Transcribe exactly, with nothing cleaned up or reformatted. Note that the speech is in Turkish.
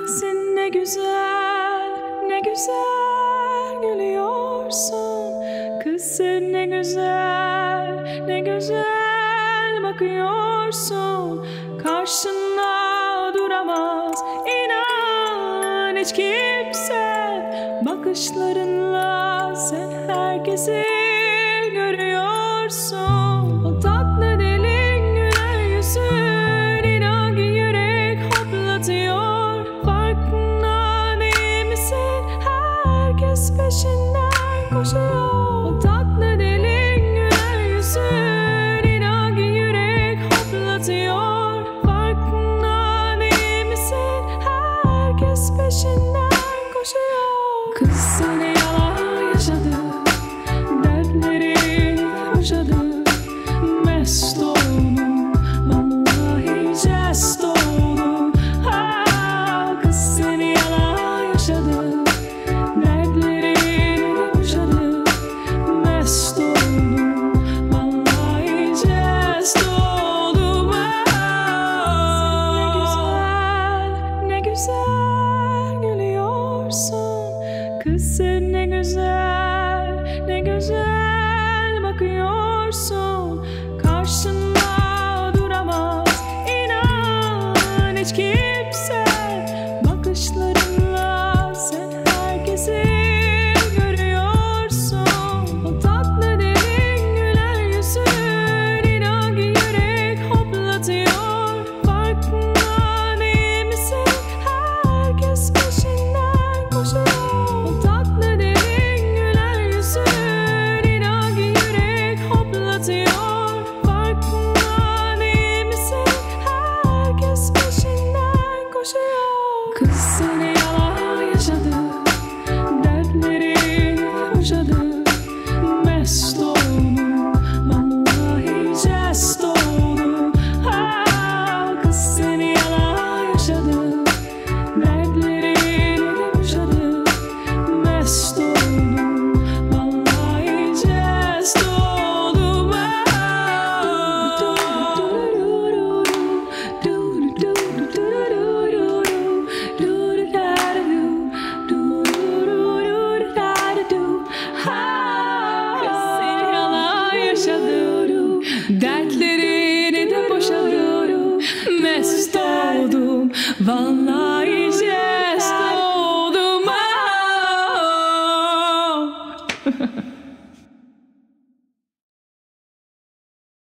Sen ne güzel, ne güzel gülüyorsun. Kız sen ne güzel, ne güzel bakıyorsun. Karşında duramaz inan hiç kimse. Bakışlarınla sen herkesi görüyorsun. O tatlı dilin, güler yüzün, inan ki yürek hoplatıyor. Farkında değil misin? Herkes peşinden koşuyor. O tatlı dilin, güler yüzün, inan ki yürek hoplatıyor. Farkında değil misin? Herkes peşinden koşuyor. Kız seni yalan yaşadı, dertleri boşadı. Mest oldum, vallahi jest oldum. Ha, kız seni yalan yaşadı, dertleri boşadı. Mest oldum, vallahi jest oldum. Ha, ne güzel, ne güzel gülüyorsun. Kız sen ne güzel, ne güzel bakıyorsun. Karşında duramaz inan hiç kimse. Bakışlarınla sen herkesi görüyorsun. O tatlı dilin, güler yüzün, inan ki yürek hoplatıyor. Farkında değil misin? Herkes peşinden koşuyor. O tatlı dilin, güler yüzün, inan ki yürek hoplatıyor. Farkında değil misin? Herkes peşinden koşuyor. Kız seni yalan yaşadı, dertleri boşadı. Mest oldum, vallahi jest oldum. Ha, kız seni yalan yaşadı, dertleri boşadı. Mest oldum, vallahi jest oldum. Kız seni yalan yaşadı, dertlerini de boşadı. Mest oldum, vallahi jest oldum.